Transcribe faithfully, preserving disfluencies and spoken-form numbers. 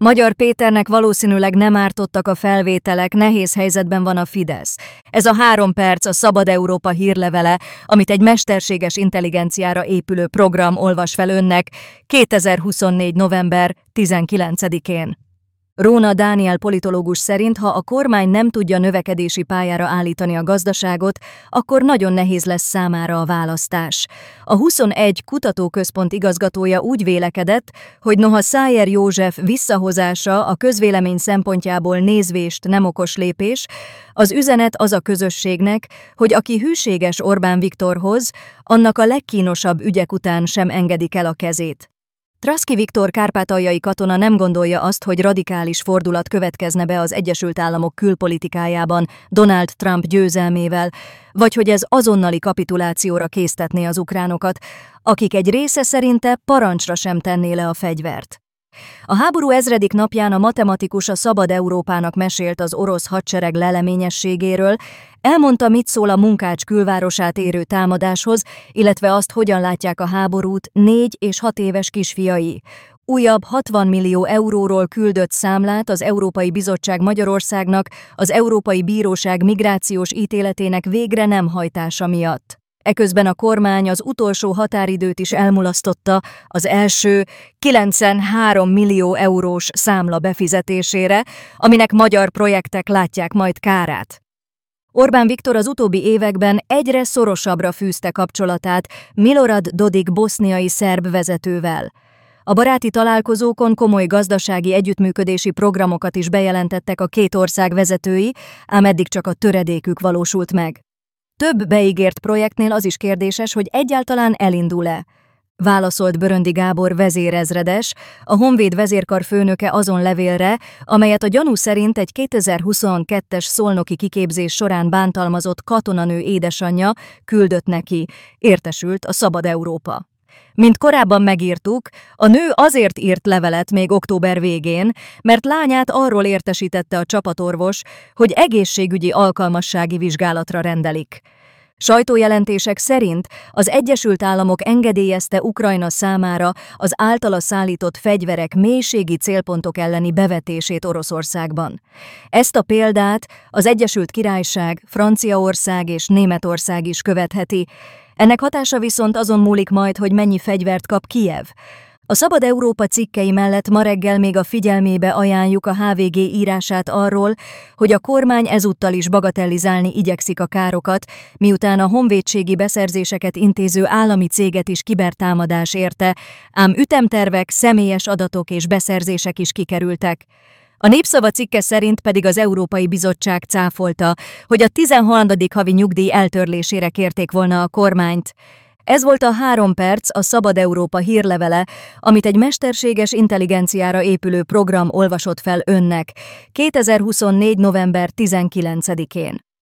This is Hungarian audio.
Magyar Péternek valószínűleg nem ártottak a felvételek, nehéz helyzetben van a Fidesz. Ez a három perc a Szabad Európa hírlevele, amit egy mesterséges intelligenciára épülő program olvas fel önnek kétezer-huszonnégy. november tizenkilencedikén. Róna Dániel politológus szerint, ha a kormány nem tudja növekedési pályára állítani a gazdaságot, akkor nagyon nehéz lesz számára a választás. A huszonegy kutatóközpont igazgatója úgy vélekedett, hogy noha Szájer József visszahozása a közvélemény szempontjából nézvést nem okos lépés, az üzenet az a közösségnek, hogy aki hűséges Orbán Viktorhoz, annak a legkínosabb ügyek után sem engedik el a kezét. Traszki Viktor kárpátaljai katona nem gondolja azt, hogy radikális fordulat következne be az Egyesült Államok külpolitikájában Donald Trump győzelmével, vagy hogy ez azonnali kapitulációra késztetné az ukránokat, akik egy része szerinte parancsra sem tenné le a fegyvert. A háború ezredik napján a matematikus a Szabad Európának mesélt az orosz hadsereg leleményességéről, elmondta, mit szól a Munkács külvárosát érő támadáshoz, illetve azt, hogyan látják a háborút négy és hat éves kisfiai. Újabb hatvan millió euróról küldött számlát az Európai Bizottság Magyarországnak az Európai Bíróság migrációs ítéletének végre nem hajtása miatt. Eközben a kormány az utolsó határidőt is elmulasztotta az első kilencvenhárom millió eurós számla befizetésére, aminek magyar projektek látják majd kárát. Orbán Viktor az utóbbi években egyre szorosabbra fűzte kapcsolatát Milorad Dodik boszniai szerb vezetővel. A baráti találkozókon komoly gazdasági együttműködési programokat is bejelentettek a két ország vezetői, ám eddig csak a töredékük valósult meg. Több beígért projektnél az is kérdéses, hogy egyáltalán elindul-e. Válaszolt Böröndi Gábor vezérezredes, a Honvéd vezérkar főnöke azon levélre, amelyet a gyanú szerint egy kétezer-huszonkettes szolnoki kiképzés során bántalmazott katonanő édesanyja küldött neki, értesült a Szabad Európa. Mint korábban megírtuk, a nő azért írt levelet még október végén, mert lányát arról értesítette a csapatorvos, hogy egészségügyi alkalmassági vizsgálatra rendelik. Sajtójelentések szerint az Egyesült Államok engedélyezte Ukrajna számára az általa szállított fegyverek mélységi célpontok elleni bevetését Oroszországban. Ezt a példát az Egyesült Királyság, Franciaország és Németország is követheti. Ennek hatása viszont azon múlik majd, hogy mennyi fegyvert kap Kijev. A Szabad Európa cikkei mellett ma reggel még a figyelmébe ajánljuk a há vé gé írását arról, hogy a kormány ezúttal is bagatellizálni igyekszik a károkat, miután a honvédségi beszerzéseket intéző állami céget is kibertámadás érte, ám ütemtervek, személyes adatok és beszerzések is kikerültek. A Népszava cikke szerint pedig az Európai Bizottság cáfolta, hogy a tizenharmadik havi nyugdíj eltörlésére kérték volna a kormányt. Ez volt a három perc a Szabad Európa hírlevele, amit egy mesterséges intelligenciára épülő program olvasott fel önnek kétezer-huszonnégy. november tizenkilencedikén.